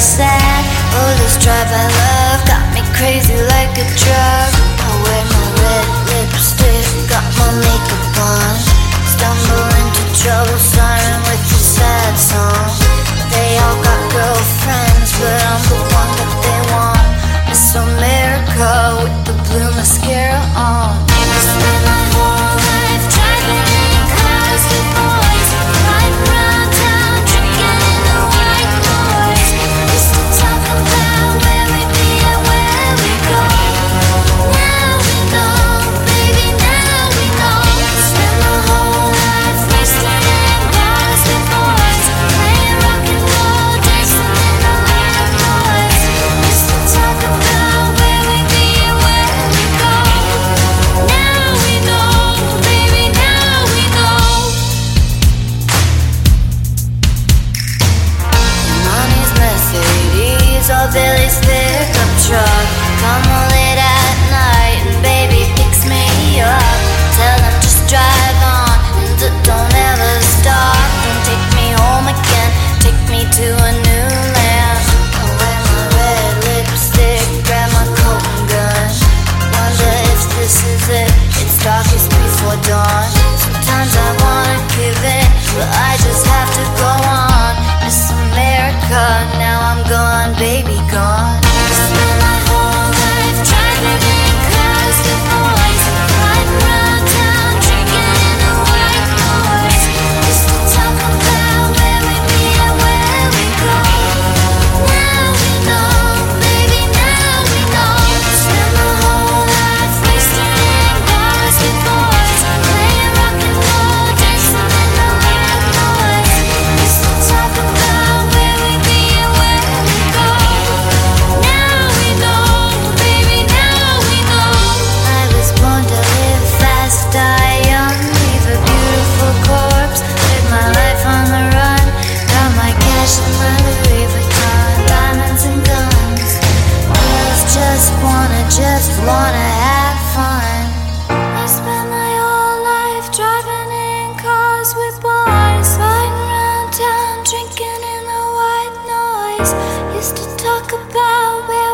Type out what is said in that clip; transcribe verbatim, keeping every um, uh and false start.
sad. Oh, this drive I love got me crazy like a drug. I wear my red lipstick, got my makeup on, stumble into trouble, siren with a sad song. They all got girlfriends, but I'm the one that they want. Miss America with the blue mascara on. I spend my whole life driving in cars with boys, riding around town, drinking in the white noise. Used to talk about where we be and where we go. Now we know, baby, now we know. Spend my whole life wasting in bars with boys, playing rock and roll, dancing in the white noise. Used to talk about where we be and where we go. Now we know, baby, now we know. Money's Mercedes or Billy's pickup truck, come home late at night and baby picks me up. Tell him just drive on and d- don't ever stop. Don't take me home again, take me to a new land. I wear my red lipstick, grab my coat and gun. Wonder if this is it, it's darkest before dawn. Sometimes I wanna give in, but I just have to go on. Miss America, now I'm gone, baby, gone. I spend my whole life driving in cars with boys, riding around town, drinking in the white noise. Used to talk about where we be and where we go. Now we know, baby, now we know. Spend my whole life wasting in bars with boys, playing rock and roll, dancing in the white noise. Used to talk about where we be and where we go. Now we know, baby, now we know. I was born to live fast, die young, leave a beautiful corpse, live my life on the run. Got my cash and my Louis Vuitton, diamonds and guns. Girls just wanna, just wanna have fun. I spent my whole life driving in cars with boys, riding around town, drinking in the white noise. Used to talk about where